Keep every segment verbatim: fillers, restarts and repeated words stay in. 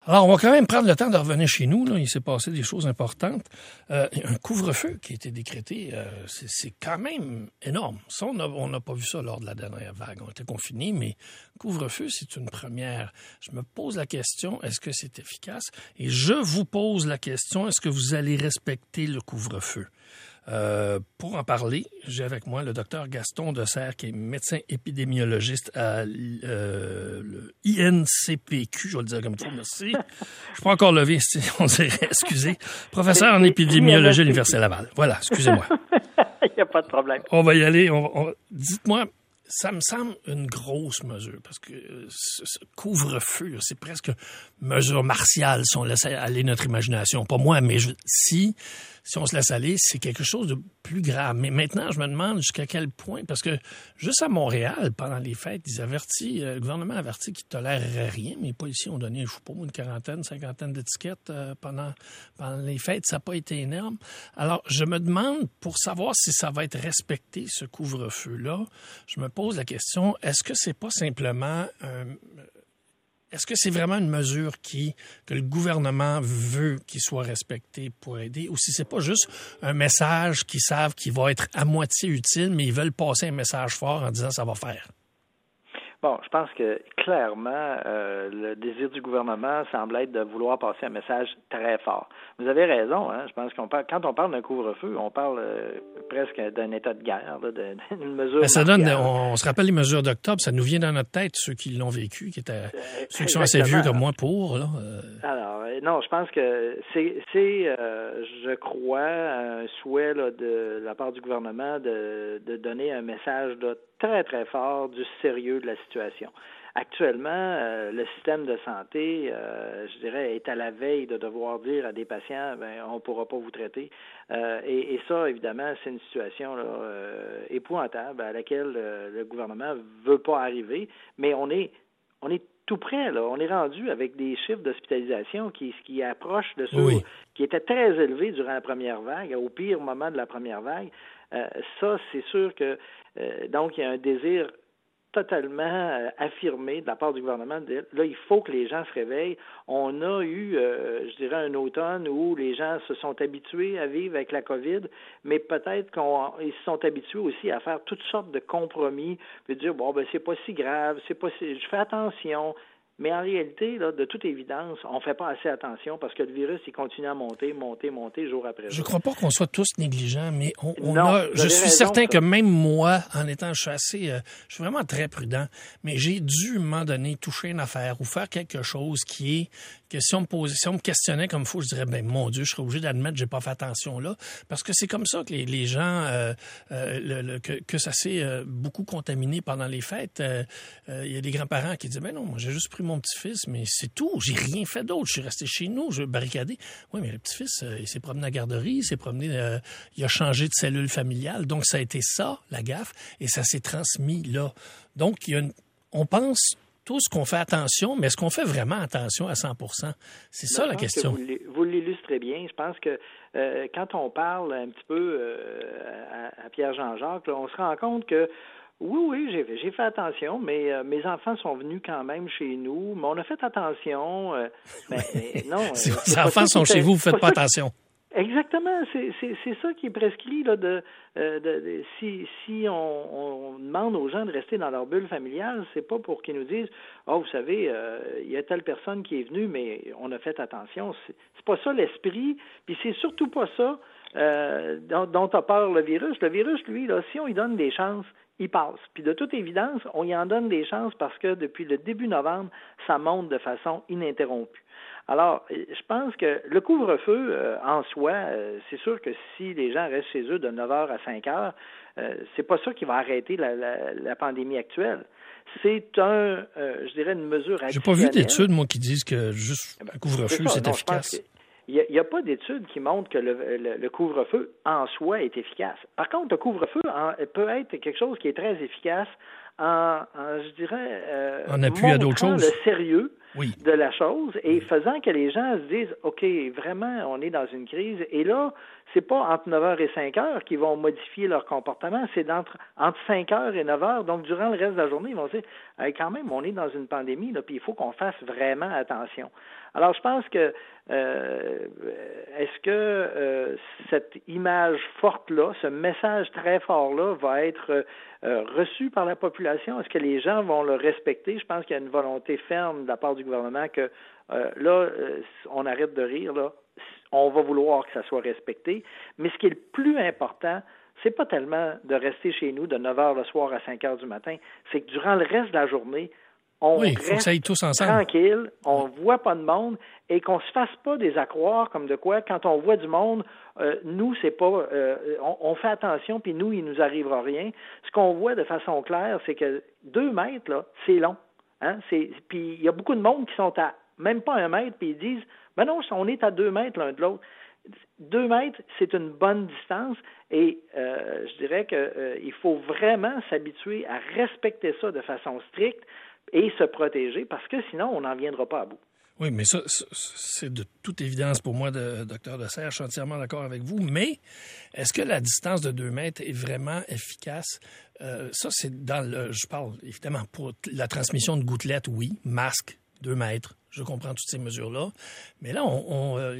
Alors, on va quand même prendre le temps de revenir chez nous. Là. Il s'est passé des choses importantes. Euh, un couvre-feu qui a été décrété, euh, c'est, c'est quand même énorme. Ça, on n'a pas vu ça lors de la dernière vague. On était confinés, mais couvre-feu, c'est une première. Je me pose la question, est-ce que c'est efficace? Et je vous pose la question, est-ce que vous allez respecter le couvre-feu? Euh, pour en parler, j'ai avec moi le docteur Gaston Desserre, qui est médecin épidémiologiste à euh, le I N C P Q, je vais le dire comme ça, merci. Je ne suis pas encore levé, on dirait, excusez. Professeur en épidémiologie à l'Université Laval. Voilà, excusez-moi. Il n'y a pas de problème. On va y aller. On, on, dites-moi, ça me semble une grosse mesure, parce que euh, ce, ce couvre-feu, là, c'est presque mesure martiale si on laisse aller notre imagination. Pas moi, mais je, si... Si on se laisse aller, c'est quelque chose de plus grave. Mais maintenant, je me demande jusqu'à quel point, parce que juste à Montréal, pendant les fêtes, ils avertissent, euh, le gouvernement a averti qu'ils ne toléreraient rien, mais les policiers ont donné, je ne sais pas, une quarantaine, cinquantaine d'étiquettes euh, pendant, pendant les fêtes. Ça n'a pas été énorme. Alors, je me demande, pour savoir si ça va être respecté, ce couvre-feu-là, je me pose la question, est-ce que c'est pas simplement... Euh, Est-ce que c'est vraiment une mesure qui que le gouvernement veut qu'il soit respecté pour aider, ou si c'est pas juste un message qu'ils savent qu'il va être à moitié utile, mais ils veulent passer un message fort en disant ça va faire? Bon, je pense que clairement, euh, le désir du gouvernement semble être de vouloir passer un message très fort. Vous avez raison, hein? Je pense qu'on parle, quand on parle d'un couvre-feu, on parle euh, presque d'un état de guerre, là, d'une mesure. Ben, ça donne, on, on se rappelle les mesures d'octobre, ça nous vient dans notre tête, ceux qui l'ont vécu, qui étaient euh, ceux qui sont assez vieux comme moi pour. Là, euh... Alors, non, je pense que c'est, c'est euh, je crois, un souhait là, de, de la part du gouvernement de, de donner un message là, très, très fort du sérieux de la situation. Actuellement, euh, le système de santé, euh, je dirais, est à la veille de devoir dire à des patients, ben, on ne pourra pas vous traiter. Euh, et, et ça, évidemment, c'est une situation là, euh, épouvantable à laquelle euh, le gouvernement ne veut pas arriver, mais on est, on est tout près, là. On est rendu avec des chiffres d'hospitalisation qui, qui approchent de ceux oui. qui étaient très élevés durant la première vague, au pire moment de la première vague. Euh, ça, c'est sûr que, euh, donc, il y a un désir totalement euh, affirmé de la part du gouvernement de dire, là, il faut que les gens se réveillent. On a eu, euh, je dirais, un automne où les gens se sont habitués à vivre avec la COVID, mais peut-être qu'ils se sont habitués aussi à faire toutes sortes de compromis, puis dire, bon, ben c'est pas si grave, c'est pas si... je fais attention. Mais en réalité, là, de toute évidence, on ne fait pas assez attention parce que le virus, il continue à monter, monter, monter jour après jour. Je ne crois pas qu'on soit tous négligents, mais on, on non, a. Je suis raison, certain ça. que même moi, en étant, je suis assez, euh, je suis vraiment très prudent, mais j'ai dû, à un moment donné, toucher une affaire ou faire quelque chose qui est que si on me posait, si on me questionnait comme il faut, je dirais, ben mon Dieu, je serais obligé d'admettre que j'ai pas fait attention là, parce que c'est comme ça que les, les gens, euh, euh, le, le, que, que ça s'est euh, beaucoup contaminé pendant les fêtes. Il euh, euh, y a des grands-parents qui disent, ben non, moi j'ai juste pris mon petit-fils, mais c'est tout, j'ai rien fait d'autre, je suis resté chez nous, je barricadé. Oui, mais le petit-fils, euh, il s'est promené à la garderie, il s'est promené, euh, il a changé de cellule familiale, donc ça a été ça, la gaffe, et ça s'est transmis là. Donc, il y a une, on pense tous qu'on fait attention, mais est-ce qu'on fait vraiment attention à cent pour cent? C'est ça la question. Vous, vous l'illustrez bien. Je pense que euh, quand on parle un petit peu euh, à, à Pierre-Jean-Jacques, là, on se rend compte que oui, oui, j'ai, j'ai fait attention, mais euh, mes enfants sont venus quand même chez nous, mais on a fait attention. Euh, mais, mais non. Si euh, vos enfants sont chez vous, vous ne faites pas attention. Exactement, c'est, c'est, c'est ça qui est prescrit là, de, euh, de, de si si on, on demande aux gens de rester dans leur bulle familiale, c'est pas pour qu'ils nous disent oh vous savez euh, il y a telle personne qui est venue mais on a fait attention, c'est, c'est pas ça l'esprit, puis c'est surtout pas ça euh, dont, dont a peur le virus. Le virus lui là, si on lui donne des chances, il passe. Puis de toute évidence, on y en donne des chances parce que depuis le début novembre, ça monte de façon ininterrompue. Alors, je pense que le couvre-feu, euh, en soi, euh, c'est sûr que si les gens restent chez eux de neuf heures à cinq heures, euh, c'est pas ça qui va arrêter la, la, la pandémie actuelle. C'est un, euh, je dirais, une mesure additionnelle. J'ai pas vu d'études, moi, qui disent que juste un couvre-feu, c'est, c'est non, efficace. Il n'y a, a pas d'études qui montrent que le, le, le couvre-feu, en soi, est efficace. Par contre, le couvre-feu en, peut être quelque chose qui est très efficace en, en je dirais, euh, en appui à d'autres choses. Le sérieux oui. de la chose et faisant que les gens se disent, OK, vraiment, on est dans une crise. Et là, c'est pas entre neuf heures et cinq heures qu'ils vont modifier leur comportement, c'est d'entre, entre cinq heures et neuf heures. Donc, durant le reste de la journée, ils vont se dire, hey, quand même, on est dans une pandémie, là, puis il faut qu'on fasse vraiment attention. Alors, je pense que euh, est-ce que euh, cette image forte-là, ce message très fort-là va être euh, reçu par la population? Est-ce que les gens vont le respecter? Je pense qu'il y a une volonté ferme de la part du gouvernement que euh, là, euh, on arrête de rire, là. On va vouloir que ça soit respecté. Mais ce qui est le plus important, c'est pas tellement de rester chez nous de neuf heures le soir à cinq heures du matin, c'est que durant le reste de la journée, on oui, faut reste que ça aille tous ensemble. tranquille, on ne voit pas de monde et qu'on se fasse pas des accroires comme de quoi, quand on voit du monde, euh, nous, c'est pas, euh, on, on fait attention, puis nous, il nous arrivera rien. Ce qu'on voit de façon claire, c'est que deux mètres, là, c'est long. Hein? C'est, puis il y a beaucoup de monde qui sont à même pas un mètre, puis ils disent, ben non, on est à deux mètres l'un de l'autre. Deux mètres, c'est une bonne distance et euh, je dirais qu'il euh, faut vraiment s'habituer à respecter ça de façon stricte et se protéger parce que sinon, on n'en viendra pas à bout. Oui, mais ça, c'est de toute évidence pour moi, de, docteur Desserre. Je suis entièrement d'accord avec vous. Mais est-ce que la distance de deux mètres est vraiment efficace? Euh, ça, c'est dans le... Je parle évidemment pour la transmission de gouttelettes, oui. Masque, deux mètres. Je comprends toutes ces mesures-là. Mais là, on, on, euh,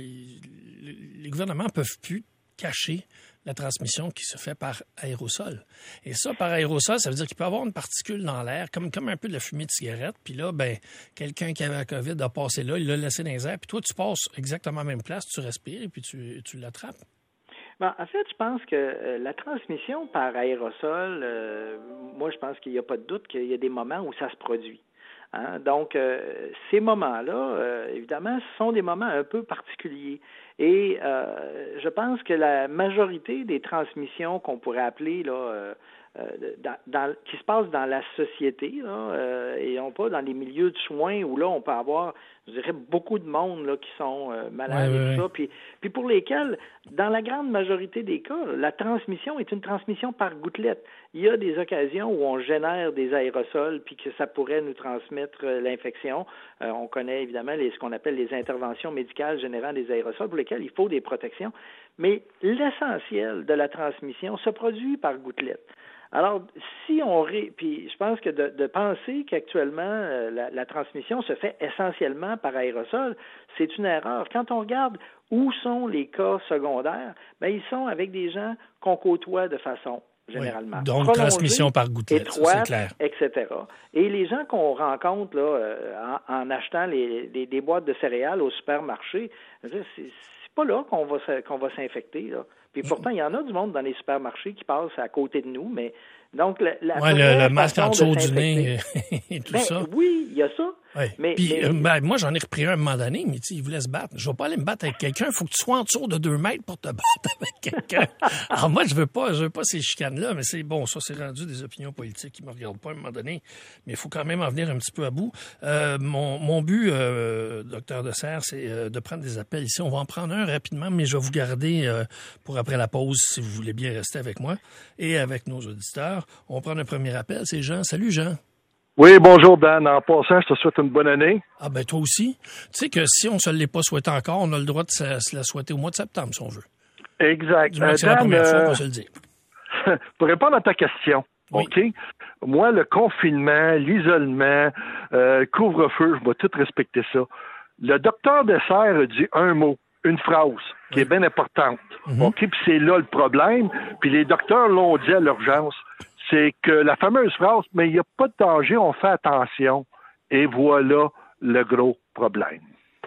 les gouvernements ne peuvent plus cacher la transmission qui se fait par aérosol. Et ça, par aérosol, ça veut dire qu'il peut y avoir une particule dans l'air, comme, comme un peu de la fumée de cigarette. Puis là, ben, quelqu'un qui avait la COVID a passé là, il l'a laissé dans les airs. Puis toi, tu passes exactement à la même place, tu respires et puis tu, tu l'attrapes. Ben, en fait, je pense que euh, la transmission par aérosol, euh, moi, je pense qu'il n'y a pas de doute qu'il y a des moments où ça se produit. Hein? Donc, euh, ces moments-là, euh, évidemment, ce sont des moments un peu particuliers. Et euh, je pense que la majorité des transmissions qu'on pourrait appeler là, euh, dans, dans, qui se passent dans la société, là, euh, et non pas dans les milieux de soins où là, on peut avoir, je dirais, beaucoup de monde là, qui sont euh, malades ouais, et tout ouais, ça. ouais. Puis, puis pour lesquels, dans la grande majorité des cas, la transmission est une transmission par gouttelette. Il y a des occasions où on génère des aérosols puis que ça pourrait nous transmettre euh, l'infection. Euh, on connaît évidemment les, ce qu'on appelle les interventions médicales générant des aérosols pour lesquels il faut des protections. Mais l'essentiel de la transmission se produit par gouttelette. Alors, si on... Ré... Puis je pense que de, de penser qu'actuellement, euh, la, la transmission se fait essentiellement par aérosol, c'est une erreur. Quand on regarde où sont les cas secondaires, bien, ils sont avec des gens qu'on côtoie de façon généralement oui, donc transmission par gouttelette, étroite, ça, c'est clair. et cetera. Et les gens qu'on rencontre là, euh, en, en achetant les, les, des boîtes de céréales au supermarché, c'est, c'est pas là qu'on va, qu'on va s'infecter, là. Puis pourtant, il y en a du monde dans les supermarchés qui passent à côté de nous, mais donc la, la ouais, le, le masque en dessous du nez et tout ben, ça. Oui, il y a ça. Ouais. Mais, Puis, mais... Euh, ben, moi, j'en ai repris un à un moment donné, mais il voulait se battre. Je vais pas aller me battre avec quelqu'un. Il faut que tu sois en dessous de deux mètres pour te battre avec quelqu'un. Alors moi, je veux pas, je veux pas ces chicanes-là, mais c'est bon, ça, c'est rendu des opinions politiques qui me regardent pas à un moment donné. Mais il faut quand même en venir un petit peu à bout. Euh, mon, mon but, euh, docteur Desserre, c'est euh, de prendre des appels ici. On va en prendre un rapidement, mais je vais vous garder euh, pour après la pause, si vous voulez bien rester avec moi et avec nos auditeurs. On va prendre un premier appel. C'est Jean. Salut, Jean. Oui, bonjour Dan. En passant, je te souhaite une bonne année. Ah ben toi aussi. Tu sais que si on ne se l'est pas souhaité encore, on a le droit de se, se la souhaiter au mois de septembre, si on veut. Exact. Du moins, c'est euh, Dan, la première euh, fois qu'on va se le dire. Pour répondre à ta question, oui. OK? Moi, le confinement, l'isolement, euh, couvre-feu, je vais tout respecter ça. Le docteur Desserre a dit un mot, une phrase, qui oui. est bien importante. Mm-hmm. OK? Puis c'est là le problème. Puis les docteurs l'ont dit à l'urgence. C'est que la fameuse phrase, mais il n'y a pas de danger, on fait attention. Et voilà le gros problème.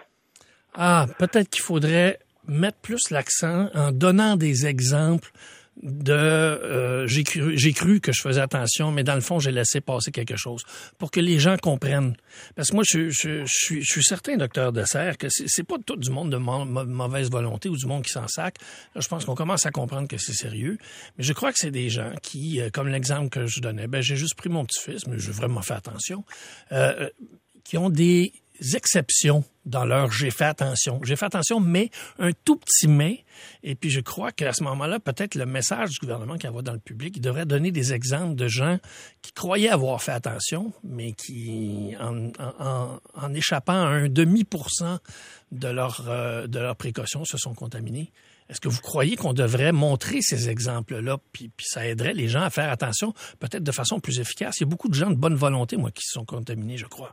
Ah, peut-être qu'il faudrait mettre plus l'accent en donnant des exemples de euh, j'ai cru j'ai cru que je faisais attention, mais dans le fond, j'ai laissé passer quelque chose pour que les gens comprennent. Parce que moi, je, je, je, suis, je suis certain, docteur Desserre, que c'est, c'est pas tout du monde de ma, ma, mauvaise volonté ou du monde qui s'en sac. Là, je pense qu'on commence à comprendre que c'est sérieux. Mais je crois que c'est des gens qui, euh, comme l'exemple que je donnais, ben j'ai juste pris mon petit-fils, mais j'ai vraiment fait attention, euh, qui ont des exceptions dans leur « j'ai fait attention ». J'ai fait attention, mais un tout petit « mais ». Et puis, je crois qu'à ce moment-là, peut-être le message du gouvernement qui envoie dans le public, il devrait donner des exemples de gens qui croyaient avoir fait attention, mais qui, en, en, en échappant à un demi pour cent de leur, euh, de leurs précautions, se sont contaminés. Est-ce que vous croyez qu'on devrait montrer ces exemples-là, puis, puis ça aiderait les gens à faire attention, peut-être de façon plus efficace? Il y a beaucoup de gens de bonne volonté, moi, qui se sont contaminés, je crois.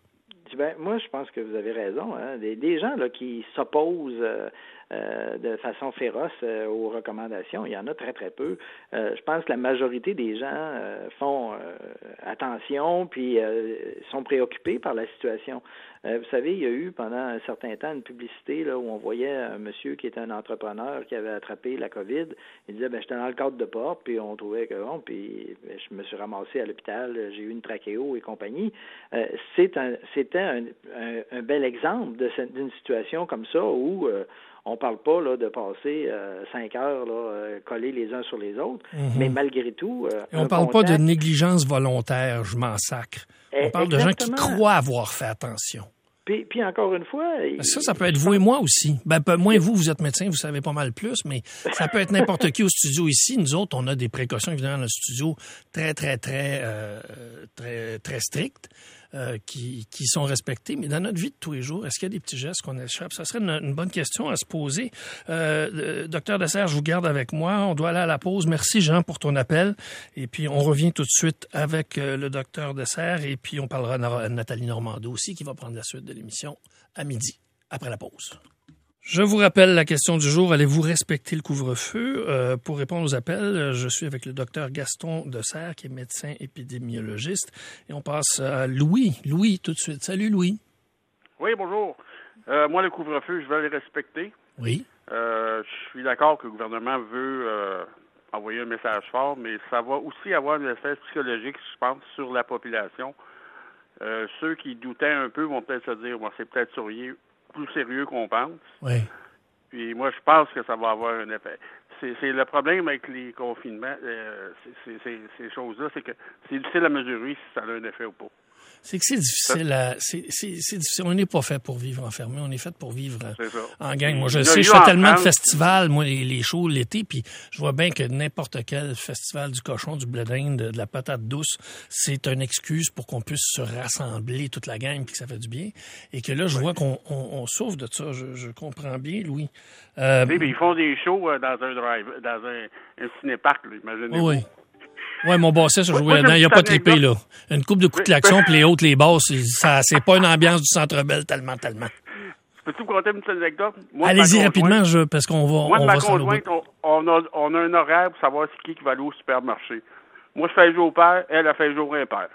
Ben, moi, je pense que vous avez raison. Hein. Des, des gens là, qui s'opposent euh, euh, de façon féroce euh, aux recommandations, il y en a très, très peu. Euh, je pense que la majorité des gens euh, font euh, attention puis euh, sont préoccupés par la situation. Euh, vous savez, il y a eu pendant un certain temps une publicité là, où on voyait un monsieur qui était un entrepreneur qui avait attrapé la COVID. Il disait, ben, j'étais dans le cadre de porte, puis on trouvait que bon, puis ben, je me suis ramassé à l'hôpital, j'ai eu une trachéo et compagnie. Euh, c'est un, c'était un, un, un bel exemple de, d'une situation comme ça où euh, on parle pas là, de passer euh, cinq heures là, euh, collés les uns sur les autres, mm-hmm. mais malgré tout... Euh, Et on parle contact... pas de négligence volontaire, je m'en sacre. On parle Exactement. de gens qui croient avoir fait attention. Puis, puis encore une fois... Ça, ça peut être vous et moi aussi. Ben, moins vous, vous êtes médecin, vous savez pas mal plus, mais ça peut être n'importe qui au studio ici. Nous autres, on a des précautions, évidemment, dans le studio très, très, très, euh, très, très strictes. Euh, qui, qui sont respectés. Mais dans notre vie de tous les jours, est-ce qu'il y a des petits gestes qu'on échappe? Ça serait une, une bonne question à se poser. Euh, docteur Dessert, je vous garde avec moi. On doit aller à la pause. Merci, Jean, pour ton appel. Et puis, on revient tout de suite avec euh, le docteur Dessert. Et puis, on parlera de Nathalie Normando aussi, qui va prendre la suite de l'émission à midi, après la pause. Je vous rappelle la question du jour. Allez-vous respecter le couvre-feu? Euh, pour répondre aux appels, je suis avec le docteur Gaston Dessert, qui est médecin épidémiologiste. Et on passe à Louis. Louis, tout de suite. Salut, Louis. Oui, bonjour. Euh, moi, le couvre-feu, je vais le respecter. Oui. Euh, je suis d'accord que le gouvernement veut euh, envoyer un message fort, mais ça va aussi avoir un effet psychologique, je pense, sur la population. Euh, ceux qui doutaient un peu vont peut-être se dire, bon, c'est peut-être sérieux. plus sérieux qu'on pense. Oui. Puis moi, je pense que ça va avoir un effet. C'est, c'est le problème avec les confinements, euh, c'est, c'est, c'est, ces choses-là, c'est que c'est difficile à mesurer si ça a un effet ou pas. C'est que c'est difficile à... C'est, c'est, c'est difficile. On n'est pas fait pour vivre enfermé. On est fait pour vivre en gang. Moi, je sais, je fais tellement de festivals, moi, les, les shows l'été, puis je vois bien que n'importe quel festival du cochon, du blé d'Inde, de, de la patate douce, c'est une excuse pour qu'on puisse se rassembler toute la gang puis que ça fait du bien. Et que là, je vois qu'on on, on souffre de ça. Je, je comprends bien, Louis. Euh, oui, mais ils font des shows dans un drive, dans un, un ciné-parc, là, imaginez-vous. Oui. Oui, mon bassiste a joué là-dedans. Il n'y a pas trippé, là. Une coupe de coups de klaxon, puis les hautes, les basses, ça, c'est pas une ambiance du Centre Bell tellement, tellement. Peux-tu vous raconter une petite anecdote? Moi, allez-y rapidement, je, parce qu'on va, moi, on ma va conjointe, on, on, a, on a un horaire pour savoir c'est qui qui va aller au supermarché. Moi, je fais le jour père, elle a fait le jour impair.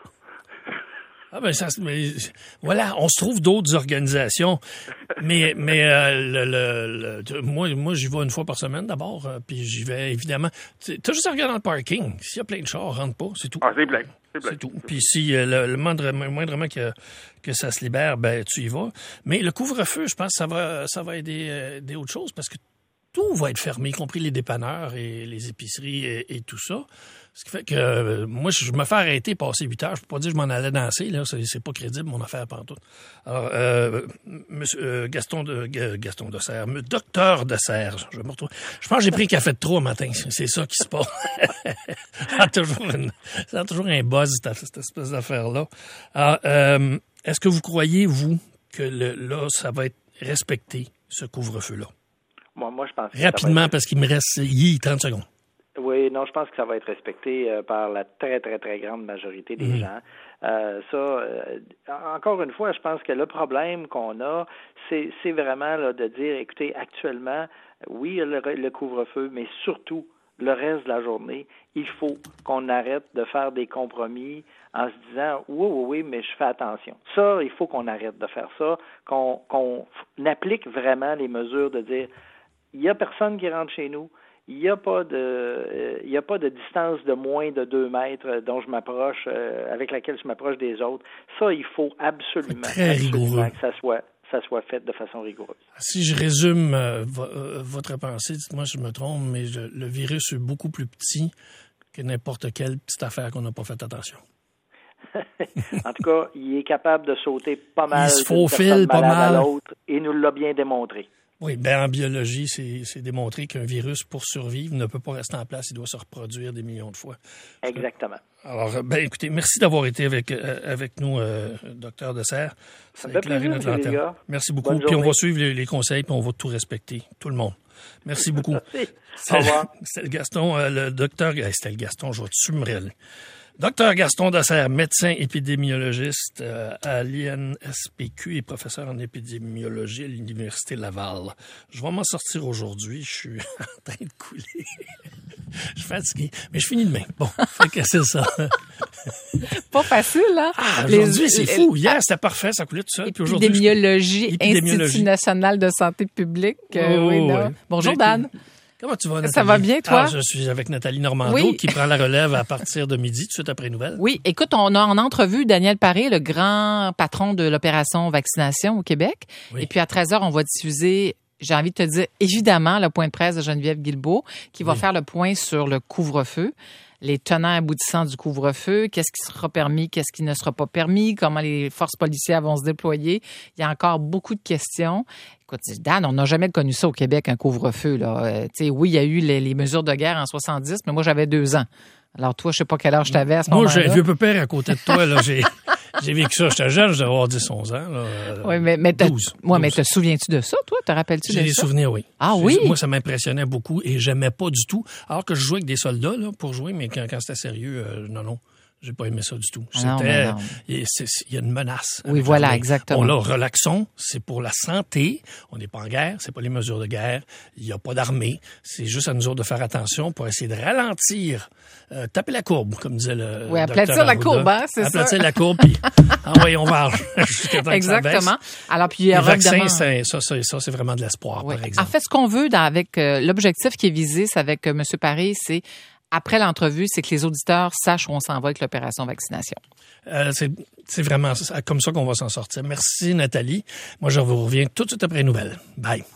Ah ben ça, mais voilà, on se trouve d'autres organisations, mais mais euh, le, le, le moi moi j'y vais une fois par semaine d'abord, euh, puis j'y vais évidemment. T'as juste à regarder dans le parking. S'il y a plein de chars, rentre pas, c'est tout. Ah c'est plein, c'est plein. C'est tout. Puis si euh, le, le moindrement, moindrement que que ça se libère, ben tu y vas. Mais le couvre-feu, je pense, que ça va ça va aider euh, des autres choses parce que tout va être fermé, y compris les dépanneurs et les épiceries et, et tout ça. Ce qui fait que euh, moi, je me fais arrêter, passer huit heures. Je peux pas dire que je m'en allais danser. Là, c'est, c'est pas crédible, mon affaire pantoute. Alors, euh, monsieur euh, Gaston de euh, Gaston Dessert, docteur Dessert, je me retrouve. Je pense que j'ai pris un café de trop un matin. C'est ça qui se passe. ça, a toujours une, ça a toujours un buzz, cette, cette espèce d'affaire-là. Alors, euh, est-ce que vous croyez, vous, que le, là, ça va être respecté, ce couvre-feu-là? Moi, moi, je pense que rapidement, être... parce qu'il me reste y, trente secondes. Oui, non, je pense que ça va être respecté euh, par la très, très, très grande majorité des mmh. gens. Euh, ça, euh, encore une fois, je pense que le problème qu'on a, c'est, c'est vraiment là, de dire, écoutez, actuellement, oui, le, le couvre-feu, mais surtout, le reste de la journée, il faut qu'on arrête de faire des compromis en se disant, oui, oui, oui, mais je fais attention. Ça, il faut qu'on arrête de faire ça, qu'on, qu'on applique vraiment les mesures de dire, il n'y a personne qui rentre chez nous. Il n'y a pas de, euh, il y a pas de distance de moins de deux mètres dont je m'approche, euh, avec laquelle je m'approche des autres. Ça, il faut absolument, très absolument rigoureux. que ça soit, ça soit fait de façon rigoureuse. Si je résume euh, v- euh, votre pensée, dites-moi si je me trompe, mais je, le virus est beaucoup plus petit que n'importe quelle petite affaire qu'on n'a pas fait attention. En tout cas, il est capable de sauter pas mal. Il se faufile pas mal. À l'autre, et nous l'a bien démontré. Oui, bien en biologie, c'est, c'est démontré qu'un virus, pour survivre, ne peut pas rester en place, il doit se reproduire des millions de fois. Exactement. Alors, ben écoutez, merci d'avoir été avec euh, avec nous, euh, docteur Dessert. Ça fait plaisir, notre lanterne. Merci beaucoup. Puis on va suivre les, les conseils, puis on va tout respecter, tout le monde. Merci beaucoup. Merci. Au revoir. C'était le Gaston, euh, le docteur... C'était le Gaston, je vais te sumer. Docteur Gaston Dassert, médecin épidémiologiste euh, à l'I N S P Q et professeur en épidémiologie à l'Université Laval. Je vais m'en sortir aujourd'hui. Je suis en train de couler. Je suis fatigué, mais je finis demain. Bon, fait que c'est ça. Pas facile, hein? Ah, aujourd'hui, les, c'est fou. Hier, c'était parfait, ça coulait tout seul. Puis aujourd'hui, épidémiologie, je... épidémiologie, Institut national de santé publique. Euh, oh, oui, non. Ouais. Bonjour, mais, Dan. Comment tu vas, Nathalie? Ça va bien, toi? Ah, je suis avec Nathalie Normando, oui. qui prend la relève à partir de midi, tout de suite après Nouvelles. Oui, écoute, on a en entrevue Daniel Paré, le grand patron de l'opération vaccination au Québec. Oui. Et puis à treize heures, on va diffuser, j'ai envie de te dire, évidemment, le point de presse de Geneviève Guilbeault, qui va oui. faire le point sur le couvre-feu, les tenants aboutissants du couvre-feu, qu'est-ce qui sera permis, qu'est-ce qui ne sera pas permis, comment les forces policières vont se déployer. Il y a encore beaucoup de questions. Écoute, Dan, on n'a jamais connu ça au Québec, un couvre-feu, là. Euh, tu sais, oui, il y a eu les, les mesures de guerre en soixante-dix, mais moi, j'avais deux ans. Alors, toi, je sais pas quel âge t'avais à ce moment-là. Moi, j'ai un vieux pépère à côté de toi, là. J'ai, j'ai vécu ça. J'étais jeune, je devais avoir dix, onze ans, là. Oui, mais, mais douze. Ouais, mais te souviens-tu de ça, toi? Te rappelles-tu de ça? J'ai des souvenirs, oui. Ah j'ai, oui? Moi, ça m'impressionnait beaucoup et j'aimais pas du tout. Alors que je jouais avec des soldats, là, pour jouer, mais quand, quand c'était sérieux, euh, non, non. J'ai pas aimé ça du tout. Ah non, C'était, non. Il y a une menace. Oui, voilà, l'armée. exactement. Bon, là, relaxons. C'est pour la santé. On n'est pas en guerre. C'est pas les mesures de guerre. Il y a pas d'armée. C'est juste à nous autres de faire attention pour essayer de ralentir, euh, taper la courbe, comme disait le Oui, aplatir la courbe, hein, c'est aplatir ça. Aplatir la courbe, puis envoyez, on va jusqu'à temps exactement. que ça baisse. Alors, puis, il y a les vaccins, évidemment... c'est, ça, ça, ça, c'est vraiment de l'espoir, oui. par exemple. En fait, ce qu'on veut dans, avec euh, l'objectif qui est visé, c'est avec euh, M. Paré, c'est après l'entrevue, c'est que les auditeurs sachent où on s'en va avec l'opération vaccination. Euh, c'est, c'est vraiment ça, comme ça qu'on va s'en sortir. Merci, Nathalie. Moi, je vous reviens tout de suite après les nouvelles. Bye.